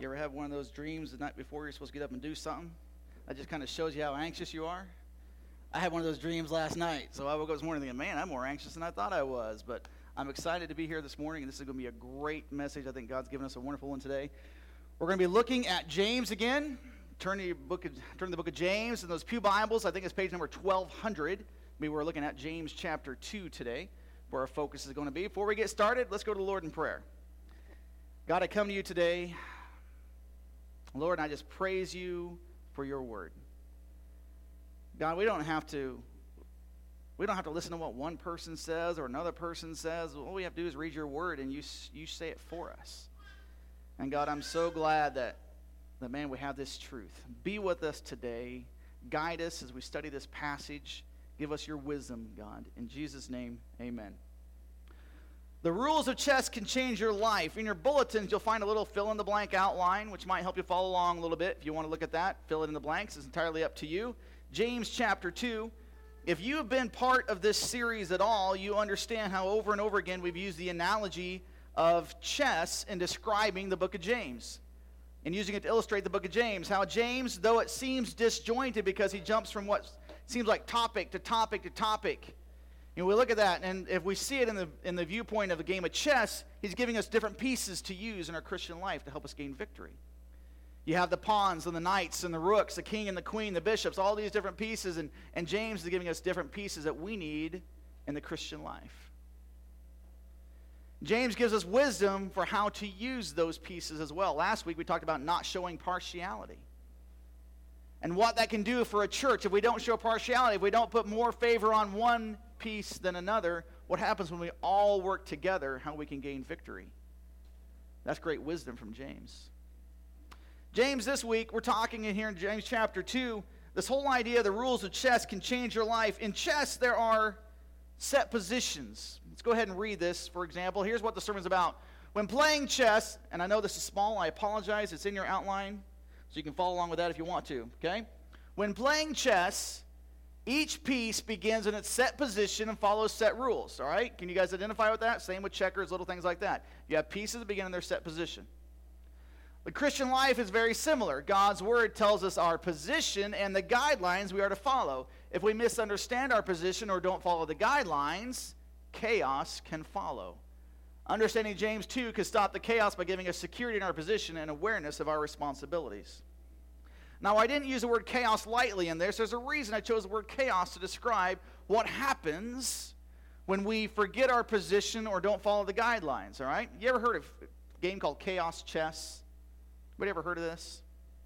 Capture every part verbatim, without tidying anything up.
You ever have one of those dreams the night before you're supposed to get up and do something? That just kind of shows you how anxious you are. I had one of those dreams last night, so I woke up this morning thinking, man, I'm more anxious than I thought I was. But I'm excited to be here this morning, and this is going to be a great message. I think God's given us a wonderful one today. We're going to be looking at James again. Turn to, your book of, turn to the book of James in those pew Bibles. I think it's page number twelve hundred. We were looking at James chapter two today, where our focus is going to be. Before we get started, let's go to the Lord in prayer. God, I come to you today. Lord, I just praise you for your word. God, we don't have to we don't have to listen to what one person says or another person says. All we have to do is read your word, and you you say it for us. And God, I'm so glad that, that man, we have this truth. Be with us today. Guide us as we study this passage. Give us your wisdom, God. In Jesus' name, amen. The rules of chess can change your life. In your bulletins, you'll find a little fill-in-the-blank outline, which might help you follow along a little bit. If you want to look at that, fill it in the blanks. It's entirely up to you. James chapter two. If you have been part of this series at all, you understand how over and over again we've used the analogy of chess in describing the book of James and using it to illustrate the book of James. How James, though it seems disjointed because he jumps from what seems like topic to topic to topic, and we look at that, and if we see it in the in the viewpoint of a game of chess, he's giving us different pieces to use in our Christian life to help us gain victory. You have the pawns and the knights and the rooks, the king and the queen, the bishops, all these different pieces, and, and James is giving us different pieces that we need in the Christian life. James gives us wisdom for how to use those pieces as well. Last week we talked about not showing partiality and what that can do for a church if we don't show partiality, if we don't put more favor on one piece than another, what happens when we all work together, how we can gain victory. That's great wisdom from James. James, this week, we're talking in here in James chapter two, this whole idea of the rules of chess can change your life. In chess, there are set positions. Let's go ahead and read this, for example. Here's what the sermon's about. When playing chess, and I know this is small, I apologize, it's in your outline, so you can follow along with that if you want to, okay? When playing chess, each piece begins in its set position and follows set rules, all right? Can you guys identify with that? Same with checkers, little things like that. You have pieces that begin in their set position. The Christian life is very similar. God's word tells us our position and the guidelines we are to follow. If we misunderstand our position or don't follow the guidelines, chaos can follow. Understanding James two can stop the chaos by giving us security in our position and awareness of our responsibilities. Now, I didn't use the word chaos lightly in this. There's a reason I chose the word chaos to describe what happens when we forget our position or don't follow the guidelines, all right? You ever heard of a game called Chaos Chess? Anybody ever heard of this?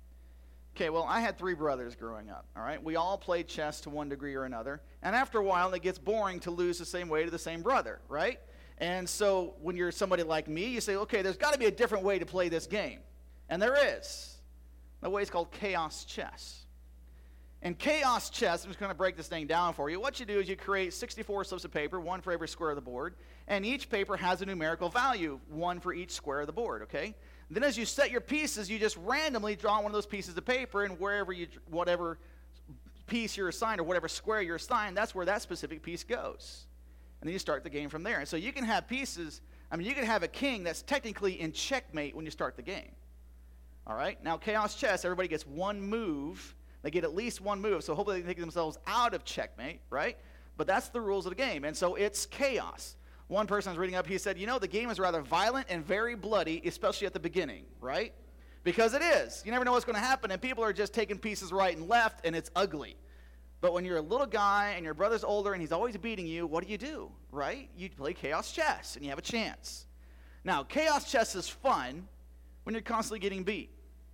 Okay, well, I had three brothers growing up, all right? We all played chess to one degree or another, and after a while, it gets boring to lose the same way to the same brother, right? And so when you're somebody like me, you say, okay, there's got to be a different way to play this game, and there is. The way is called Chaos Chess. And Chaos Chess, I'm just going to break this thing down for you. What you do is you create sixty-four slips of paper, one for every square of the board, and each paper has a numerical value, one for each square of the board, okay? Then as you set your pieces, you just randomly draw one of those pieces of paper, and wherever you, whatever piece you're assigned or whatever square you're assigned, that's where that specific piece goes. And then you start the game from there. And so you can have pieces, I mean, you can have a king that's technically in checkmate when you start the game. All right? Now, Chaos Chess, everybody gets one move. They get at least one move, so hopefully they can take themselves out of checkmate, right? But that's the rules of the game, and so it's chaos. One person I was reading up, he said, you know, the game is rather violent and very bloody, especially at the beginning, right? Because it is. You never know what's going to happen, and people are just taking pieces right and left, and it's ugly. But when you're a little guy and your brother's older and he's always beating you, what do you do, right? You play Chaos Chess, and you have a chance. Now, Chaos Chess is fun when you're constantly getting beat.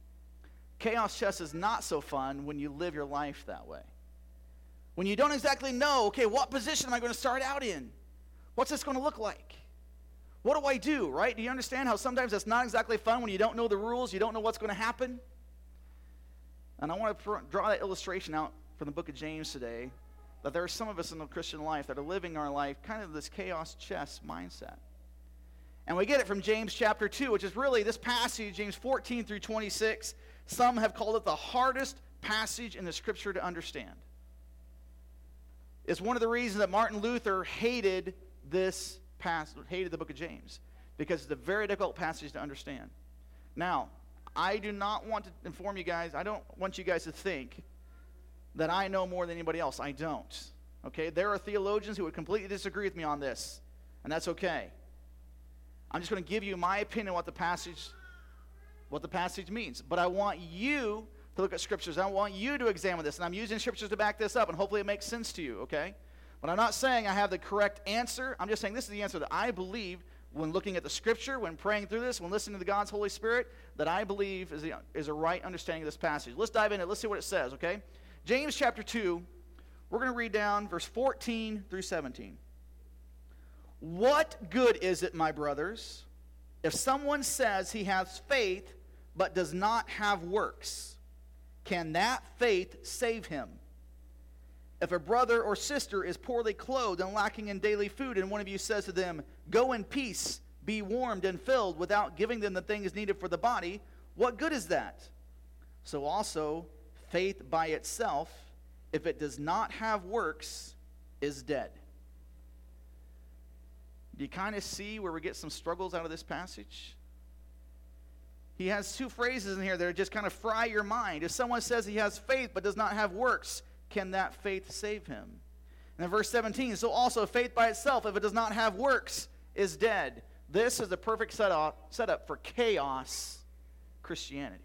Chaos Chess is not so fun when you live your life that way. When you don't exactly know, okay, what position am I going to start out in? What's this going to look like? What do I do, right? Do you understand how sometimes that's not exactly fun when you don't know the rules, you don't know what's going to happen? And I want to pr- draw that illustration out from the book of James today, that there are some of us in the Christian life that are living our life kind of this chaos chess mindset. And we get it from James chapter two, which is really this passage, James fourteen through twenty-six. Some have called it the hardest passage in the scripture to understand. It's one of the reasons that Martin Luther hated this passage, hated the book of James, because it's a very difficult passage to understand. Now, I do not want to inform you guys, I don't want you guys to think that I know more than anybody else. I don't. Okay? There are theologians who would completely disagree with me on this, and that's okay. I'm just going to give you my opinion on what the passage, what the passage means. But I want you to look at scriptures. I want you to examine this, and I'm using scriptures to back this up, and hopefully it makes sense to you, okay? But I'm not saying I have the correct answer. I'm just saying this is the answer that I believe when looking at the scripture, when praying through this, when listening to God's Holy Spirit, that I believe is, the, is a right understanding of this passage. Let's dive into it. Let's see what it says, okay? James chapter two, we're going to read down verse fourteen through seventeen. What good is it, my brothers, if someone says he has faith but does not have works? Can that faith save him? If a brother or sister is poorly clothed and lacking in daily food, and one of you says to them, "Go in peace, be warmed and filled," without giving them the things needed for the body, what good is that? So also, faith by itself, if it does not have works, is dead. Do you kind of see where we get some struggles out of this passage? He has two phrases in here that are just kind of fry your mind. If someone says he has faith but does not have works, can that faith save him? And in verse seventeen, so also faith by itself, if it does not have works, is dead. This is the perfect setup, setup for chaos Christianity.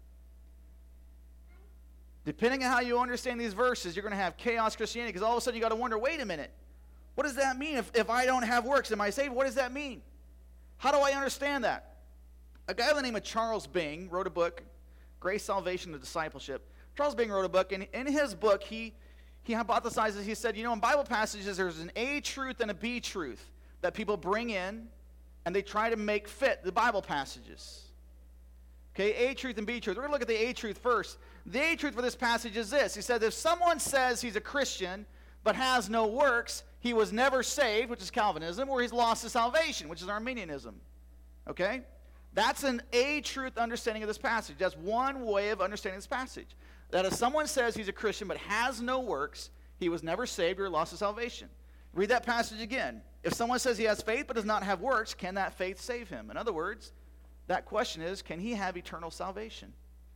Depending on how you understand these verses, you're going to have chaos Christianity, because all of a sudden you got to wonder, wait a minute, what does that mean? If, if I don't have works, am I saved? What does that mean? How do I understand that? A guy by the name of Charles Bing wrote a book, Grace, Salvation, and Discipleship. Charles Bing wrote a book, and in his book, he, he hypothesizes, he said, you know, in Bible passages, there's an A truth and a B truth that people bring in, and they try to make fit the Bible passages. Okay, A truth and B truth. We're going to look at the A truth first. The A truth for this passage is this. He said, if someone says he's a Christian but has no works, he was never saved, which is Calvinism, or he's lost his salvation, which is Arminianism. Okay? That's an A truth understanding of this passage. That's one way of understanding this passage. That if someone says he's a Christian but has no works, he was never saved or lost his salvation. Read that passage again. If someone says he has faith but does not have works, can that faith save him? In other words, that question is, can he have eternal salvation?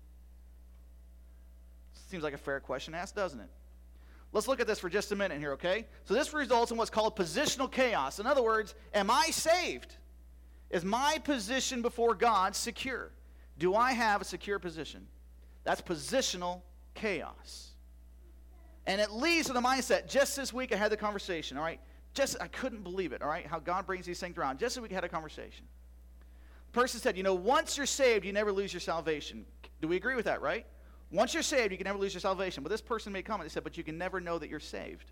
Seems like a fair question to ask, doesn't it? Let's look at this for just a minute here, okay? So this results in what's called positional chaos. In other words, am I saved? Is my position before God secure? Do I have a secure position? That's positional chaos. And it leads to the mindset. Just this week I had the conversation, all right? Just, I couldn't believe it, all right, how God brings these things around. Just this week I had a conversation. The person said, you know, once you're saved, you never lose your salvation. Do we agree with that, right? Once you're saved, you can never lose your salvation. But this person made a comment. They said, but you can never know that you're saved.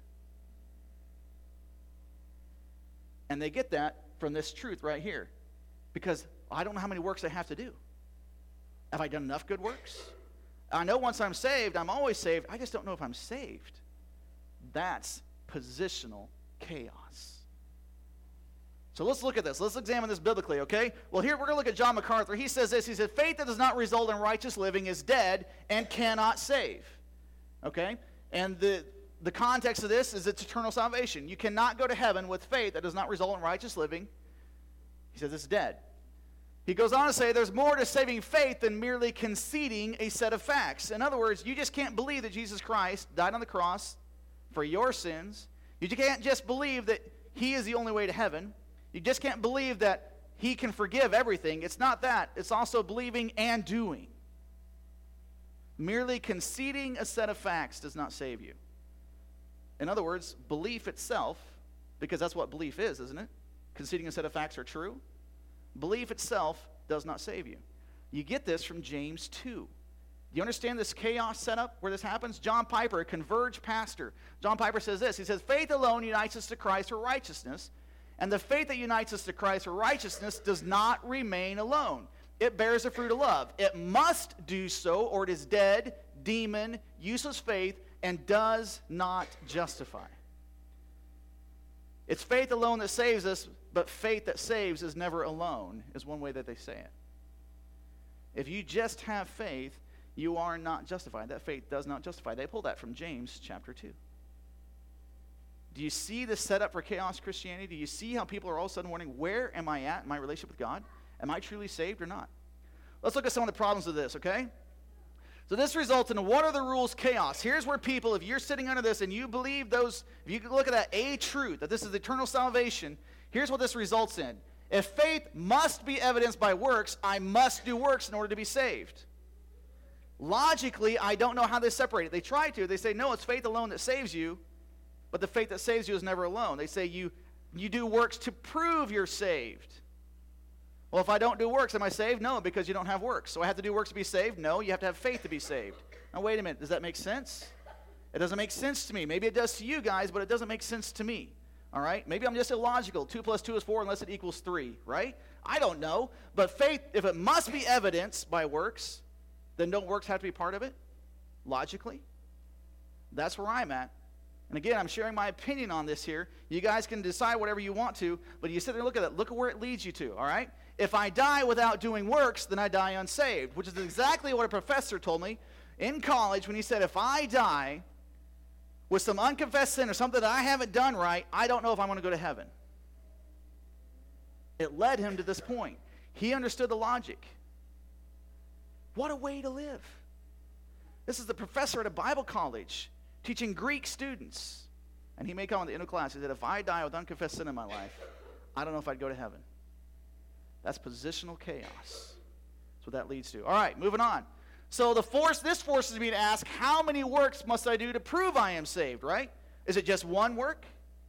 And they get that from this truth right here. Because I don't know how many works I have to do. Have I done enough good works? I know once I'm saved, I'm always saved. I just don't know if I'm saved. That's positional chaos. So let's look at this. Let's examine this biblically, okay? Well, here we're going to look at John MacArthur. He says this. He said, faith that does not result in righteous living is dead and cannot save. Okay? And the, the context of this is it's eternal salvation. You cannot go to heaven with faith that does not result in righteous living. He says it's dead. He goes on to say there's more to saving faith than merely conceding a set of facts. In other words, you just can't believe that Jesus Christ died on the cross for your sins. You can't just believe that he is the only way to heaven. You just can't believe that he can forgive everything. It's not that. It's also believing and doing. Merely conceding a set of facts does not save you. In other words, belief itself, because that's what belief is, isn't it? Conceding a set of facts are true. Belief itself does not save you. You get this from James two. Do you understand this chaos setup where this happens? John Piper, a Converge pastor. John Piper says this. He says, faith alone unites us to Christ for righteousness. And the faith that unites us to Christ for righteousness does not remain alone. It bears the fruit of love. It must do so, or it is dead, demon, useless faith, and does not justify. It's faith alone that saves us, but faith that saves is never alone, is one way that they say it. If you just have faith, you are not justified. That faith does not justify. They pull that from James chapter two. Do you see the setup for chaos Christianity? Do you see how people are all of a sudden wondering, where am I at in my relationship with God? Am I truly saved or not? Let's look at some of the problems of this, okay? So this results in a what are the rules chaos. Here's where people, if you're sitting under this and you believe those, if you look at that a truth, that this is eternal salvation, here's what this results in. If faith must be evidenced by works, I must do works in order to be saved. Logically, I don't know how they separate it. They try to. They say, no, it's faith alone that saves you, but the faith that saves you is never alone. They say you, you do works to prove you're saved. Well, if I don't do works, am I saved? No, because you don't have works. So I have to do works to be saved? No, you have to have faith to be saved. Now, wait a minute. Does that make sense? It doesn't make sense to me. Maybe it does to you guys, but it doesn't make sense to me. All right? Maybe I'm just illogical. Two plus two is four unless it equals three, right? I don't know. But faith, if it must be evidenced by works, then don't works have to be part of it? Logically? That's where I'm at. And again, I'm sharing my opinion on this here. You guys can decide whatever you want to, but you sit there and look at it. Look at where it leads you to, all right? If I die without doing works, then I die unsaved, which is exactly what a professor told me in college when he said, if I die with some unconfessed sin or something that I haven't done right, I don't know if I'm going to go to heaven. It led him to this point. He understood the logic. What a way to live. This is the professor at a Bible college teaching Greek students. And he may come on the end of class. He said, if I die with unconfessed sin in my life, I don't know if I'd go to heaven. That's positional chaos. That's what that leads to. All right, moving on. So the force, this forces me to ask, how many works must I do to prove I am saved, right? Is it just one work?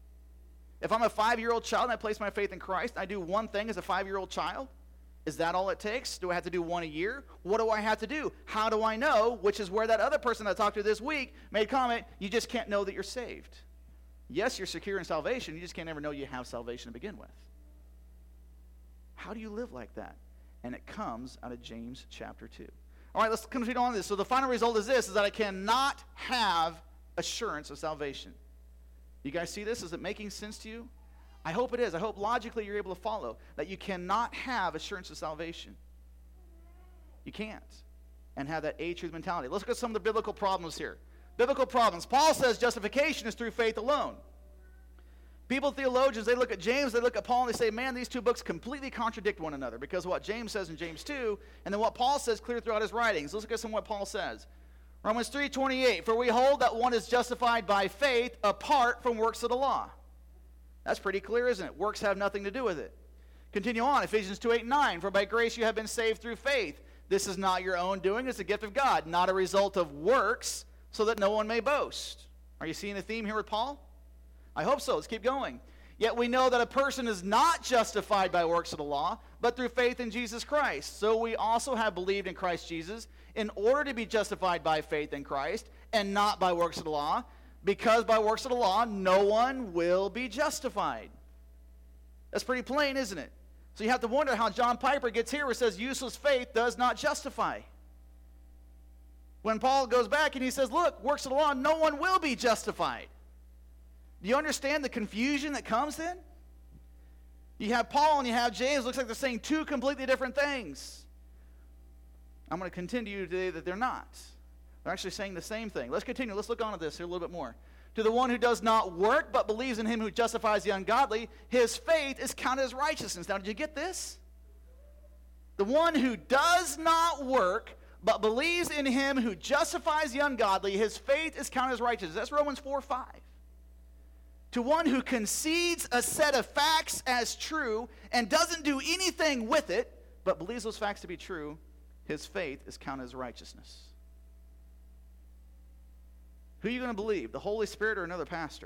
If I'm a five-year-old child and I place my faith in Christ, I do one thing as a five-year-old child? Is that all it takes? Do I have to do one a year? What do I have to do? How do I know? Which is where that other person I talked to this week made comment, you just can't know that you're saved. Yes, you're secure in salvation. You just can't ever know you have salvation to begin with. How do you live like that? And it comes out of James chapter two. All right, let's continue on this. So the final result is this, is that I cannot have assurance of salvation. You guys see this? Is it making sense to you? I hope it is. I hope logically you're able to follow that you cannot have assurance of salvation. You can't. And have that A-truth mentality. Let's look at some of the biblical problems here. Biblical problems. Paul says justification is through faith alone. People, theologians, they look at James, they look at Paul, and they say, man, these two books completely contradict one another because of what James says in James two, and then what Paul says clear throughout his writings. Let's look at some of what Paul says. Romans three twenty-eight, for we hold that one is justified by faith apart from works of the law. That's pretty clear, isn't it? Works have nothing to do with it. Continue on, Ephesians two eight and nine, for by grace you have been saved through faith. This is not your own doing, it's a gift of God, not a result of works, so that no one may boast. Are you seeing the theme here with Paul? I hope so. Let's keep going. Yet we know that a person is not justified by works of the law, but through faith in Jesus Christ. So we also have believed in Christ Jesus in order to be justified by faith in Christ and not by works of the law, because by works of the law no one will be justified. That's pretty plain, isn't it? So you have to wonder how John Piper gets here where it says useless faith does not justify. When Paul goes back and he says, look, works of the law, no one will be justified. Do you understand the confusion that comes then? You have Paul and you have James. Looks like they're saying two completely different things. I'm going to continue today that they're not. They're actually saying the same thing. Let's continue. Let's look on at this here a little bit more. To the one who does not work but believes in him who justifies the ungodly, his faith is counted as righteousness. Now, did you get this? The one who does not work but believes in him who justifies the ungodly, his faith is counted as righteousness. That's Romans four five. To one who concedes a set of facts as true and doesn't do anything with it, but believes those facts to be true, his faith is counted as righteousness. Who are you going to believe, the Holy Spirit or another pastor?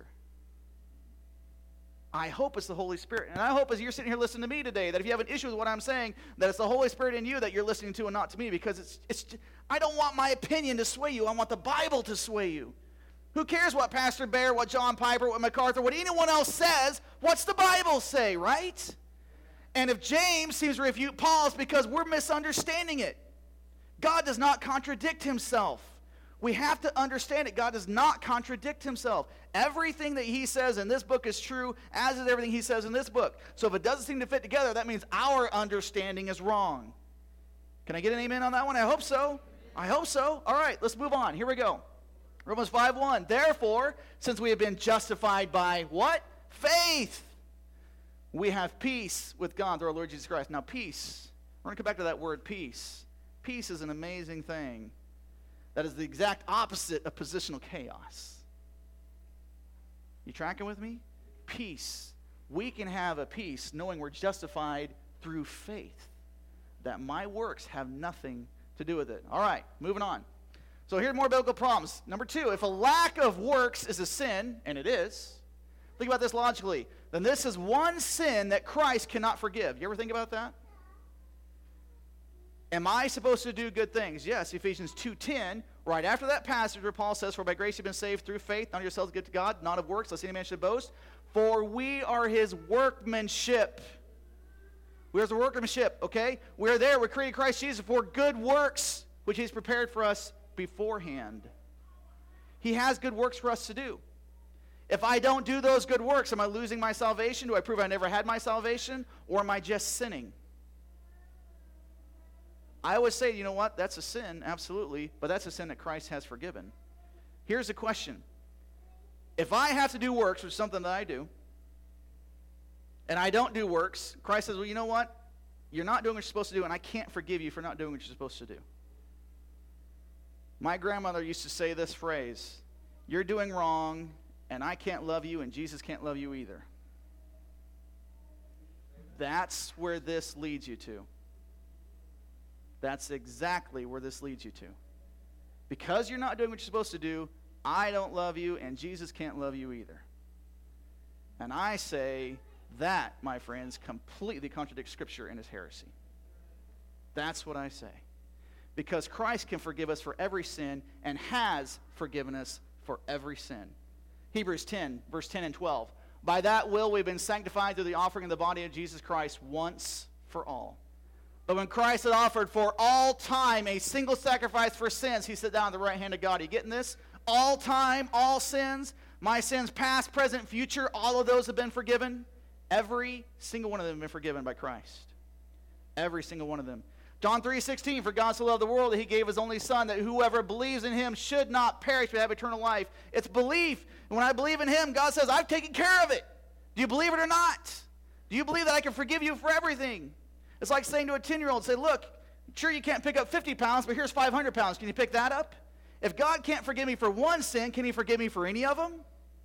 I hope it's the Holy Spirit. And I hope as you're sitting here listening to me today, that if you have an issue with what I'm saying, that it's the Holy Spirit in you that you're listening to and not to me, because it's, it's. I don't want my opinion to sway you. I want the Bible to sway you. Who cares what Pastor Bear, what John Piper, what MacArthur, what anyone else says? What's the Bible say, right? And if James seems to refute Paul, it's because we're misunderstanding it. God does not contradict himself. We have to understand it. God does not contradict himself. Everything that he says in this book is true, as is everything he says in this book. So if it doesn't seem to fit together, that means our understanding is wrong. Can I get an amen on that one? I hope so. I hope so. All right, let's move on. Here we go. Romans five one, therefore, since we have been justified by what? Faith. We have peace with God through our Lord Jesus Christ. Now, peace, we're going to come back to that word peace. peace is an amazing thing. That is the exact opposite of positional chaos. You tracking with me? Peace. We can have a peace knowing we're justified through faith. That my works have nothing to do with it. All right, moving on. So here are more biblical problems. Number two, if a lack of works is a sin, and it is, think about this logically, then this is one sin that Christ cannot forgive. You ever think about that? Am I supposed to do good things? Yes, Ephesians two ten, right after that passage where Paul says, for by grace you've been saved through faith, not of yourselves get to God, not of works, lest any man should boast. For we are his workmanship. We are the workmanship, okay? We are there, we're created in Christ Jesus for good works, which he's prepared for us beforehand. He has good works for us to do. If I don't do those good works, am I losing my salvation? Do I prove I never had my salvation? Or am I just sinning? I always say, you know what? That's a sin, absolutely, but that's a sin that Christ has forgiven. Here's the question. If I have to do works, which is something that I do, and I don't do works, Christ says, well, you know what? You're not doing what you're supposed to do, and I can't forgive you for not doing what you're supposed to do. My grandmother used to say this phrase, you're doing wrong, and I can't love you, and Jesus can't love you either. That's where this leads you to. That's exactly where this leads you to. Because you're not doing what you're supposed to do, I don't love you, and Jesus can't love you either. And I say that, my friends, completely contradicts Scripture and is heresy. That's what I say. Because Christ can forgive us for every sin and has forgiven us for every sin. Hebrews ten, verse ten and twelve. By that will we've been sanctified through the offering of the body of Jesus Christ once for all. But when Christ had offered for all time a single sacrifice for sins, he sat down at the right hand of God. Are you getting this? All time, all sins, my sins past, present, future, all of those have been forgiven. Every single one of them have been forgiven by Christ. Every single one of them. John three sixteen, for God so loved the world that he gave his only son, that whoever believes in him should not perish but have eternal life. It's belief. And when I believe in him, God says, I've taken care of it. Do you believe it or not? Do you believe that I can forgive you for everything? It's like saying to a ten-year-old, say, look, sure you can't pick up fifty pounds, but here's five hundred pounds. Can you pick that up? If God can't forgive me for one sin, can he forgive me for any of them?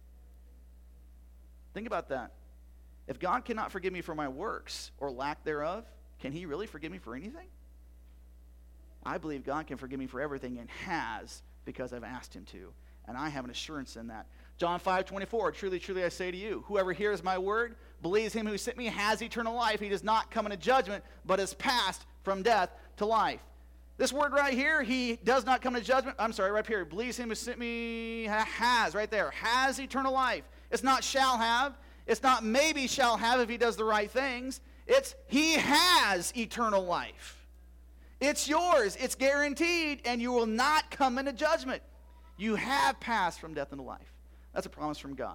Think about that. If God cannot forgive me for my works or lack thereof, can he really forgive me for anything? I believe God can forgive me for everything and has because I've asked him to. And I have an assurance in that. John five twenty-four, truly, truly I say to you, whoever hears my word, believes him who sent me, has eternal life. He does not come into judgment, but is passed from death to life. This word right here, he does not come to judgment. I'm sorry, right here. Believes him who sent me, has, right there. Has eternal life. It's not shall have. It's not maybe shall have if he does the right things. It's he has eternal life. It's yours. It's guaranteed, and you will not come into judgment. You have passed from death into life. That's a promise from God.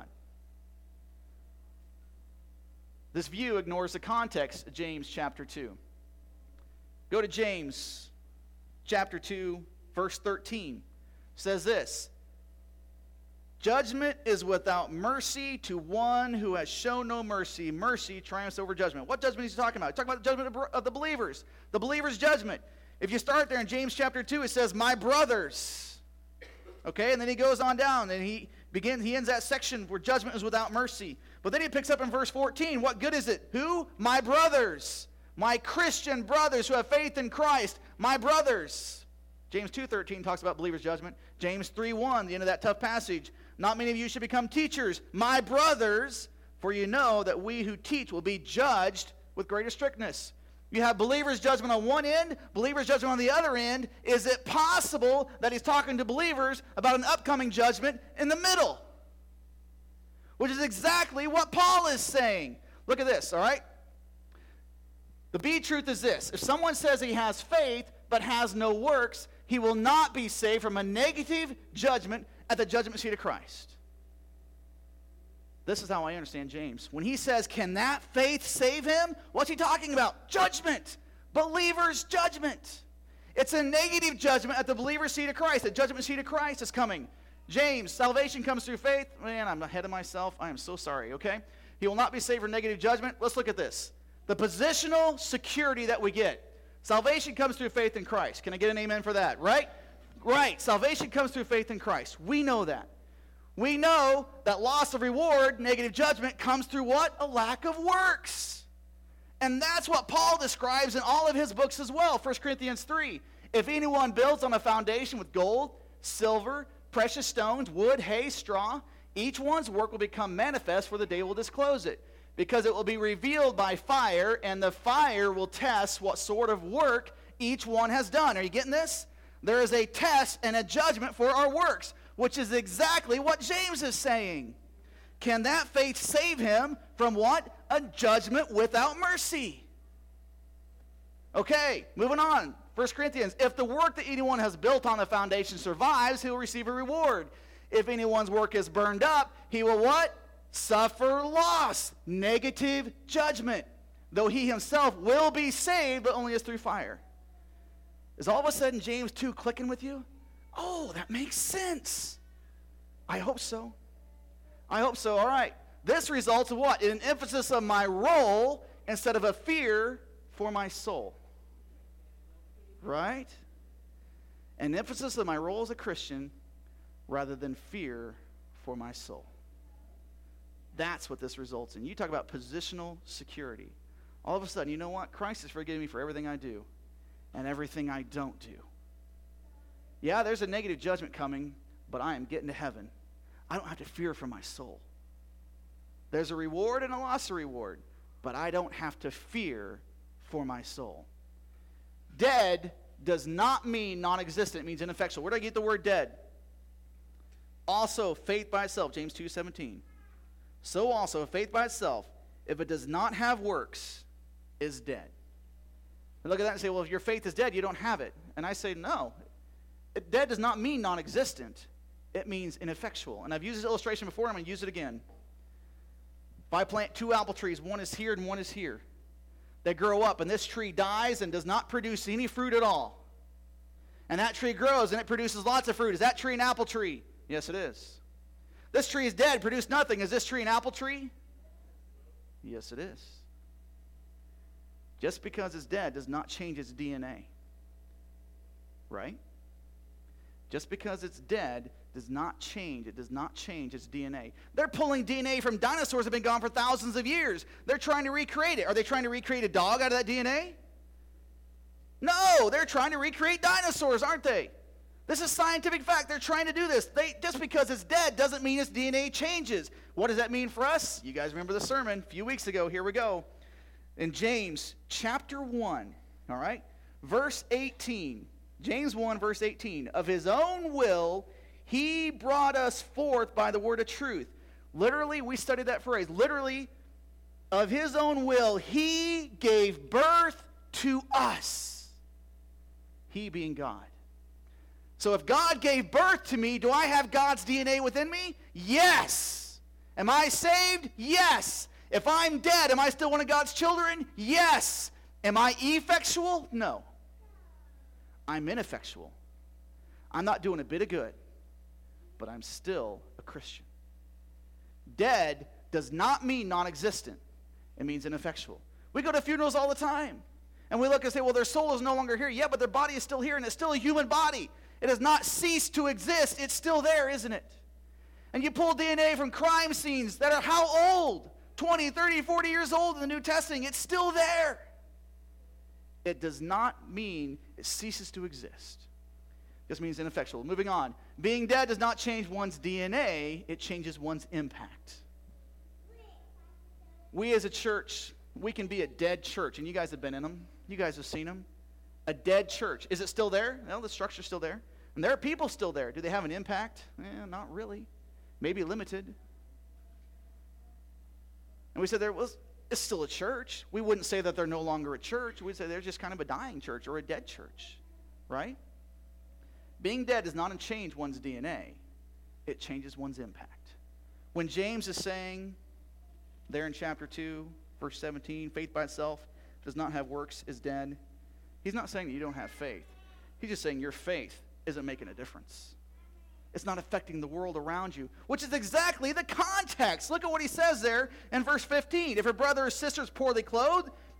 This view ignores the context of James chapter two. Go to James chapter two, verse thirteen. It says this, judgment is without mercy to one who has shown no mercy. Mercy triumphs over judgment. What judgment is he talking about? He's talking about the judgment of the believers. The believer's judgment. If you start there in James chapter two, it says, my brothers. Okay, and then he goes on down, and he begins, he ends that section where judgment is without mercy. But then he picks up in verse fourteen, what good is it? Who? My brothers. My Christian brothers who have faith in Christ. My brothers. James two thirteen talks about believer's judgment. James three one, the end of that tough passage. Not many of you should become teachers. My brothers, for you know that we who teach will be judged with greater strictness. You have believers' judgment on one end, believers' judgment on the other end. Is it possible that he's talking to believers about an upcoming judgment in the middle? Which is exactly what Paul is saying. Look at this, all right? The B truth is this. If someone says he has faith but has no works, he will not be saved from a negative judgment at the judgment seat of Christ. This is how I understand James. When he says, can that faith save him? What's he talking about? Judgment. Believer's judgment. It's a negative judgment at the believer's seat of Christ. The judgment seat of Christ is coming. James, salvation comes through faith. Man, I'm ahead of myself. I am so sorry, okay? He will not be saved from negative judgment. Let's look at this. The positional security that we get. Salvation comes through faith in Christ. Can I get an amen for that? Right? Right. Salvation comes through faith in Christ. We know that. We know that loss of reward, negative judgment, comes through what? A lack of works. And that's what Paul describes in all of his books as well. First Corinthians three. If anyone builds on a foundation with gold, silver, precious stones, wood, hay, straw, each one's work will become manifest, for the day will disclose it. Because it will be revealed by fire, and the fire will test what sort of work each one has done. Are you getting this? There is a test and a judgment for our works, which is exactly what James is saying. Can that faith save him from what? A judgment without mercy. Okay, moving on. First Corinthians, if the work that anyone has built on the foundation survives, he will receive a reward. If anyone's work is burned up, he will what? Suffer loss, negative judgment, though he himself will be saved, but only as through fire. Is all of a sudden James two clicking with you? Oh, that makes sense. I hope so. I hope so. All right. This results in what? In an emphasis of my role instead of a fear for my soul. Right? An emphasis of my role as a Christian rather than fear for my soul. That's what this results in. You talk about positional security. All of a sudden, you know what? Christ has forgiven me for everything I do and everything I don't do. Yeah, there's a negative judgment coming, but I am getting to heaven. I don't have to fear for my soul. There's a reward and a loss of reward, but I don't have to fear for my soul. Dead does not mean non-existent. It means ineffectual. Where do I get the word dead? Also, faith by itself, James two seventeen. So also, faith by itself, if it does not have works, is dead. And look at that and say, well, if your faith is dead, you don't have it. And I say, no. It, dead does not mean non-existent. It means ineffectual. And I've used this illustration before, I'm going to use it again. If I plant two apple trees, one is here and one is here. They grow up, and this tree dies and does not produce any fruit at all. And that tree grows, and it produces lots of fruit. Is that tree an apple tree? Yes, it is. This tree is dead, produced nothing. Is this tree an apple tree? Yes, it is. Just because it's dead does not change its D N A. Right? Just because it's dead does not change. It does not change its D N A. They're pulling D N A from dinosaurs that have been gone for thousands of years. They're trying to recreate it. Are they trying to recreate a dog out of that D N A? No, they're trying to recreate dinosaurs, aren't they? This is scientific fact. They're trying to do this. They, just because it's dead doesn't mean its D N A changes. What does that mean for us? You guys remember the sermon a few weeks ago. Here we go. In James chapter one, all right, verse eighteen. James one, verse eighteen. Of his own will, he brought us forth by the word of truth. Literally, we studied that phrase. Literally, of his own will, he gave birth to us. He being God. So if God gave birth to me, do I have God's D N A within me? Yes. Am I saved? Yes. If I'm dead, am I still one of God's children? Yes. Am I effectual? No. I'm ineffectual. I'm not doing a bit of good, but I'm still a Christian. Dead does not mean non-existent. It means ineffectual. We go to funerals all the time, and we look and say, well, their soul is no longer here. Yeah, but their body is still here, and it's still a human body. It has not ceased to exist. It's still there, isn't it? And you pull D N A from crime scenes that are how old? twenty, thirty, forty years old in the New Testament. It's still there. It does not mean it ceases to exist. It just means ineffectual. Moving on. Being dead does not change one's D N A. It changes one's impact. We as a church, we can be a dead church. And you guys have been in them. You guys have seen them. A dead church. Is it still there? No, the structure's still there. And there are people still there. Do they have an impact? Eh, not really. Maybe limited. And we said there was, it's still a church. We wouldn't say that they're no longer a church. We'd say they're just kind of a dying church or a dead church. Right? Being dead does not change one's D N A. It changes one's impact. When James is saying there in chapter two, verse seventeen, faith by itself does not have works, is dead. He's not saying that you don't have faith. He's just saying your faith isn't making a difference. It's not affecting the world around you, which is exactly the context. Look at what he says there in verse fifteen. If a brother or sister is poorly clothed,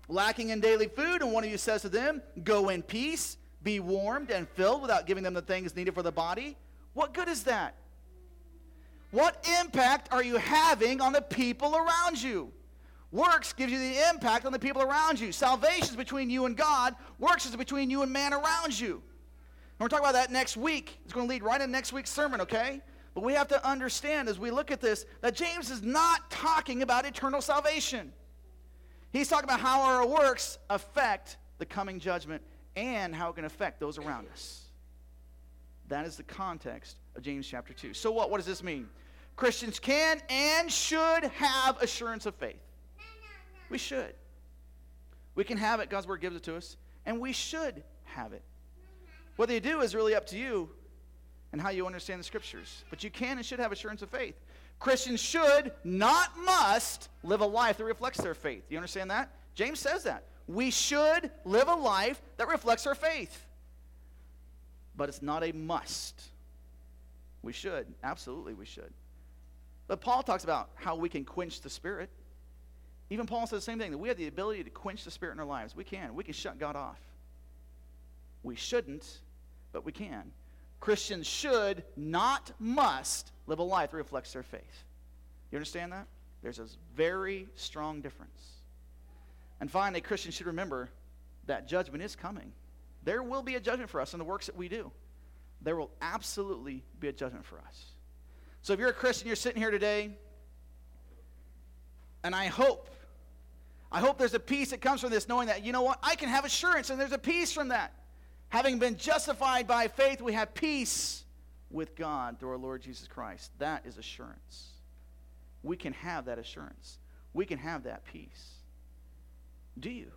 lacking in daily food, and one of you says to them, go in peace, be warmed and filled without giving them the things needed for the body, what good is that? What impact are you having on the people around you? Works gives you the impact on the people around you. Salvation is between you and God. Works is between you and man around you. And we're talking about that next week. It's going to lead right into next week's sermon, okay? But we have to understand as we look at this that James is not talking about eternal salvation. He's talking about how our works affect the coming judgment and how it can affect those around us. That is the context of James chapter two. So what? What does this mean? Christians can and should have assurance of faith. We should. We can have it. God's word gives it to us. And we should have it. What they do is really up to you and how you understand the scriptures. But you can and should have assurance of faith. Christians should, not must, live a life that reflects their faith. You understand that? James says that. We should live a life that reflects our faith. But it's not a must. We should. Absolutely we should. But Paul talks about how we can quench the Spirit. Even Paul says the same thing, that we have the ability to quench the Spirit in our lives. We can. We can shut God off. We shouldn't, but we can. Christians should, not must, live a life that reflects their faith. You understand that? There's a very strong difference. And finally, Christians should remember that judgment is coming. There will be a judgment for us in the works that we do. There will absolutely be a judgment for us. So if you're a Christian, you're sitting here today, and I hope, I hope there's a peace that comes from this, knowing that, you know what, I can have assurance, and there's a peace from that. Having been justified by faith, we have peace with God through our Lord Jesus Christ. That is assurance. We can have that assurance. We can have that peace. Do you?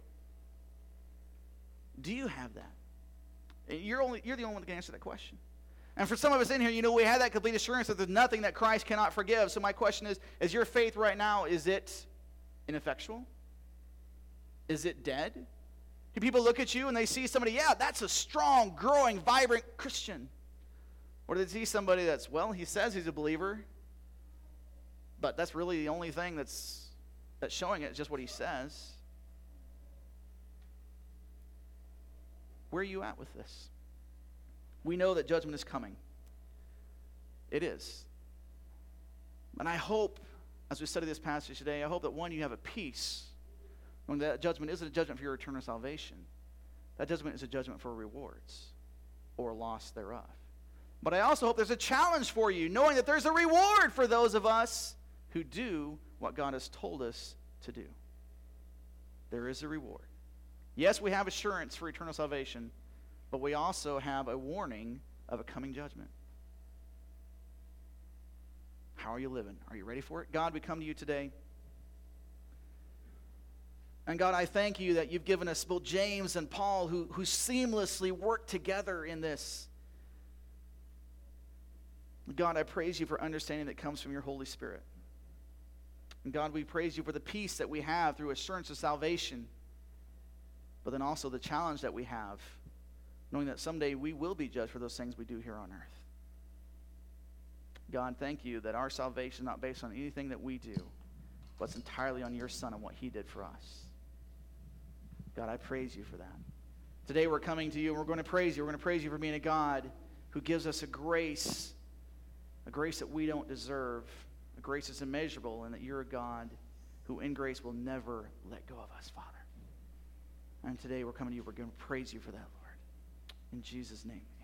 Do you have that? You're only you're the only one that can answer that question. And for some of us in here, you know, we have that complete assurance that there's nothing that Christ cannot forgive. So my question is, is your faith right now, is it ineffectual? Is it dead? Do people look at you and they see somebody, yeah, that's a strong, growing, vibrant Christian? Or do they see somebody that's, well, he says he's a believer, but that's really the only thing that's that's showing it, just what he says? Where are you at with this? We know that judgment is coming. It is. And I hope, as we study this passage today, I hope that, one, you have a peace, knowing that judgment isn't a judgment for your eternal salvation. That judgment is a judgment for rewards or loss thereof. But I also hope there's a challenge for you, knowing that there's a reward for those of us who do what God has told us to do. There is a reward. Yes, we have assurance for eternal salvation, but we also have a warning of a coming judgment. How are you living? Are you ready for it? God, we come to you today. And God, I thank you that you've given us both James and Paul who, who seamlessly work together in this. God, I praise you for understanding that comes from your Holy Spirit. And God, we praise you for the peace that we have through assurance of salvation, but then also the challenge that we have, knowing that someday we will be judged for those things we do here on earth. God, thank you that our salvation is not based on anything that we do, but it's entirely on your Son and what he did for us. God, I praise you for that. Today we're coming to you and we're going to praise you. We're going to praise you for being a God who gives us a grace, a grace that we don't deserve, a grace that's immeasurable, and that you're a God who in grace will never let go of us, Father. And today we're coming to you. We're going to praise you for that, Lord. In Jesus' name.